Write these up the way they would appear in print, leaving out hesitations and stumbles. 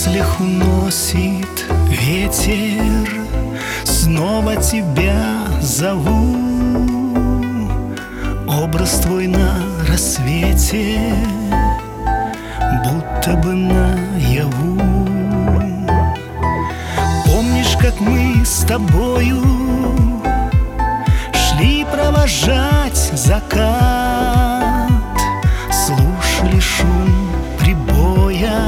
мыслях уносит ветер, снова тебя зову. Образ твой на рассвете, будто бы наяву. Помнишь, как мы с тобою шли провожать закат, слушали шум прибоя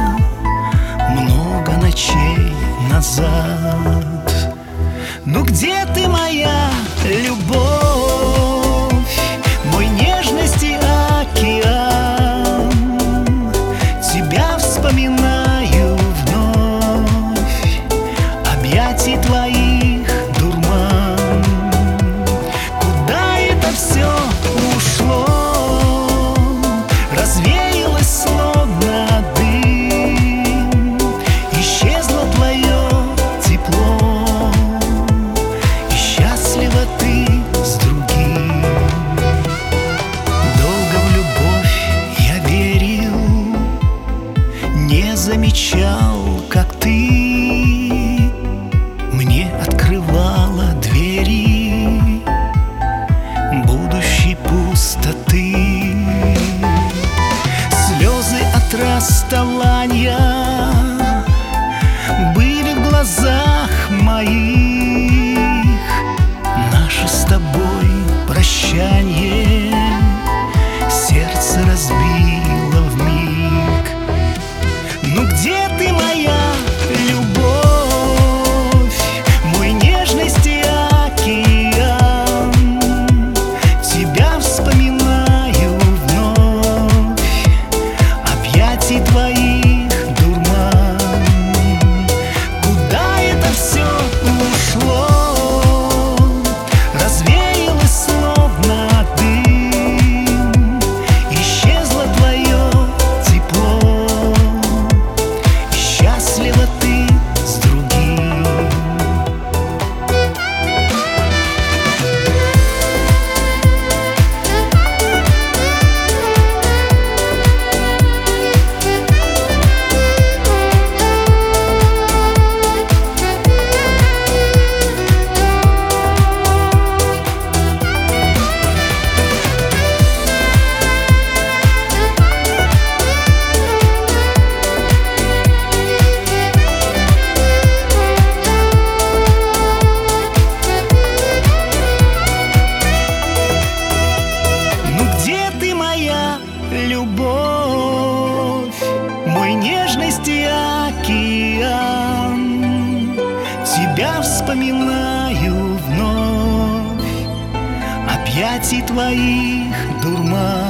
много ночей назад. Ну где ты, моя любовь, мой нежности океан? Тебя вспоминаю вновь, объятий твоих дурман. Куда это все ушло? Развеялось словно дым, исчезло твое тепло, и счастлива ты с другим. Долго в любовь я верил, не замечал, как ты мне открывала двери будущей пустоты. Слезы от расставания были в глазах моих. Наше с тобой прощание сердце разбило вмиг. Ну где ты, моя любовь, мой нежности океан? Тебя вспоминаю вновь, объятий твоих дурман. Куда это все ушло? Развеялось словно дым, исчезло твое тепло, и счастлива ты с другим. Любовь, мой нежности океан, тебя вспоминаю вновь, объятий твоих дурман.